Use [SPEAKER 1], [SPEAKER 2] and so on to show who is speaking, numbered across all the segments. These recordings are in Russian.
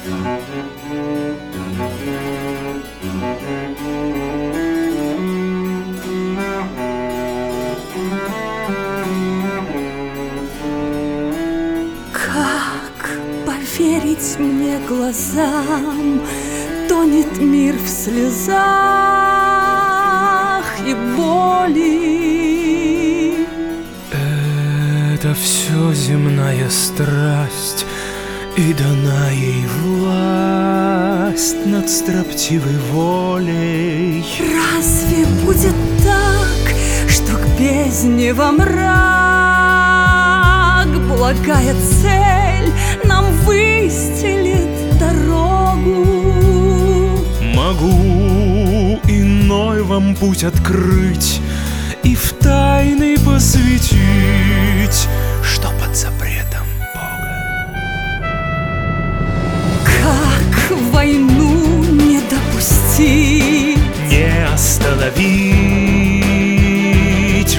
[SPEAKER 1] Как поверить мне глазам? Тонет мир в слезах и боли.
[SPEAKER 2] Это все земная страсть, и дана ей власть над строптивой волей.
[SPEAKER 1] Разве будет так, что к бездне во мрак благая цель нам выстелит дорогу?
[SPEAKER 2] Могу иной вам путь открыть и в тайны посвятить, что под запретом Бога.
[SPEAKER 1] Как войну не допустить,
[SPEAKER 2] Не остановить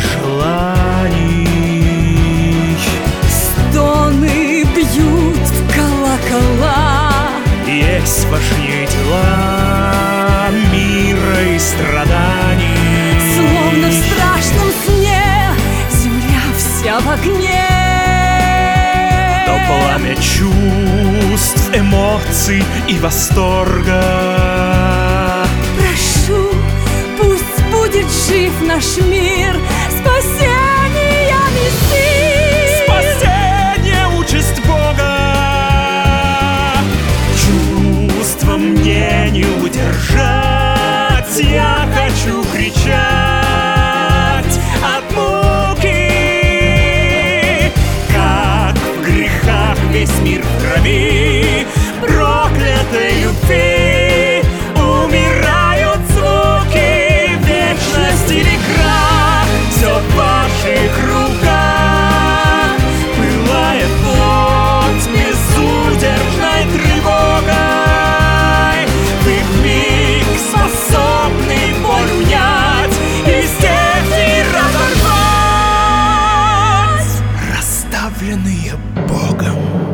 [SPEAKER 2] желаний.
[SPEAKER 1] стоны бьют в колокола,
[SPEAKER 2] Есть важнее дела мира и страданий.
[SPEAKER 1] словно в страшном сне земля вся в огне.
[SPEAKER 2] То пламя чувств, эмоций и восторга.
[SPEAKER 1] Прошу, пусть будет жив наш мир, спасение мессир.
[SPEAKER 2] Спасение — участь Бога. Чувства мне не удержать, я хочу кричать от муки. Как в грехах весь мир в крови, проклятой любви, умирают звуки. Вечность или крах, все в ваших руках. Пылает плоть безудержной тревогой. Вы вмиг способны боль унять и степи разорвать, расставленные Богом.